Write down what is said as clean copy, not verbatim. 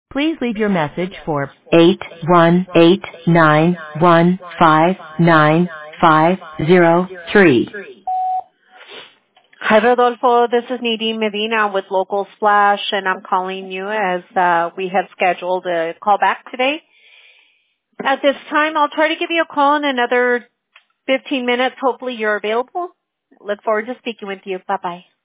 Please leave your message for 818-915-9503. Hi, Rodolfo. This is Nadine Medina with Local Splash, and I'm calling you as we have scheduled a call back today. At this time, I'll try to give you a call in another 15 minutes. Hopefully you're available. Look forward to speaking with you. Bye-bye.